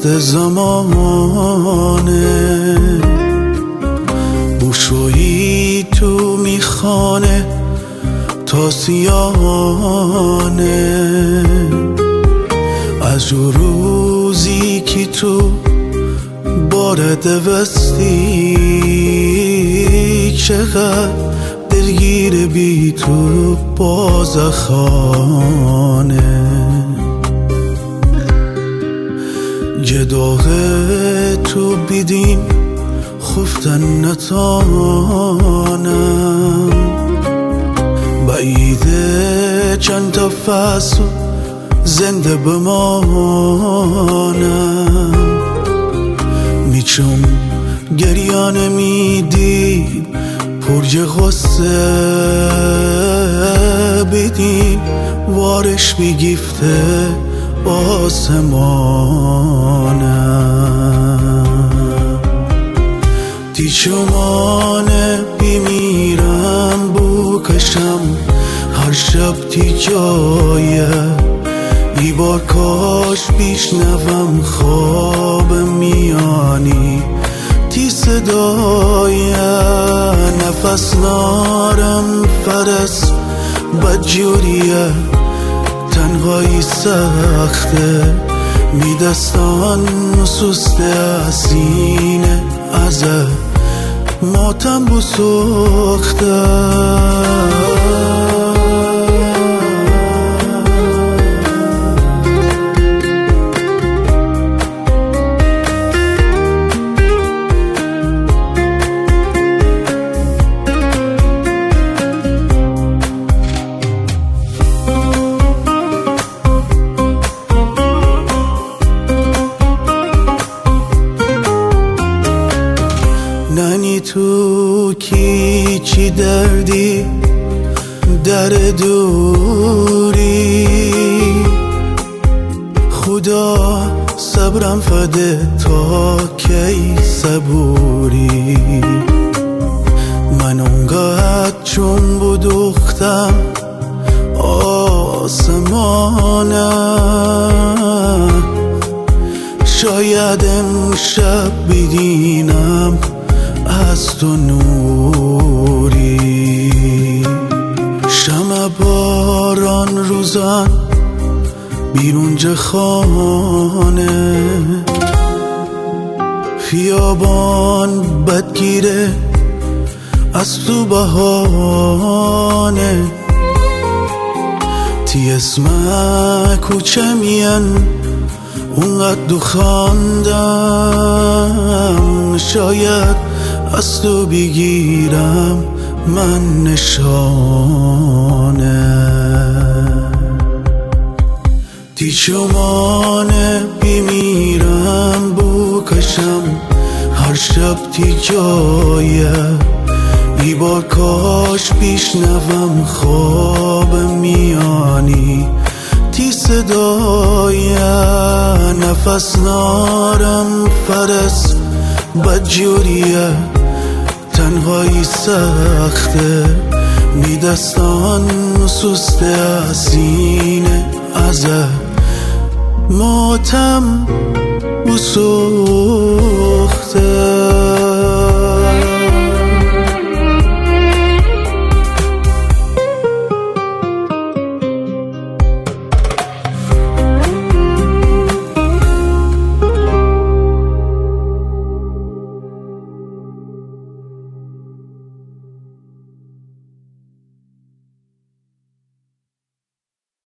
دست زمانه، بوشویی تو میخانه تا سیانه. از روزی که تو بارد وستی، چقدر درگیر بی تو بازخانه. جداغه تو بیدیم خفتن نتانم، بعیده چند تا فصل زنده بمانم. میچوم گریانه میدید پرج غصه بیدیم، وارش بیگیفته آسمانم. دیچمانه بیمیرم بوکشم هر شب تی جایه، ای بار کاش بیشنوم خواب میانی تی صدای. نفس نارم فرس بدجوریه، تنهایی سخته، میدستان سسته سینه ازه ماتم بسخته. ننی تو کی چی دردی در دوری، خدا صبرم فده تا کی صبوری. من اونقدر چون بدوختم آسمانم، شاید امشب ببینم از تو نوری. شمع باران روزان بیرون خانه، خیابان بدگیره از تو بهانه. تی اسم کوچه میان اونقدر دو خواندم، شاید از تو بگیرم من نشانه. تی چمانه بیمیرم بوکشم هر شب تی جایه، ای بار کاش بیشنوم خواب میانی تی صدای. نفس نارم فرس بدجوریه، تنهایی سخته، میدستان سسته سینه ازه ماتم بسخته.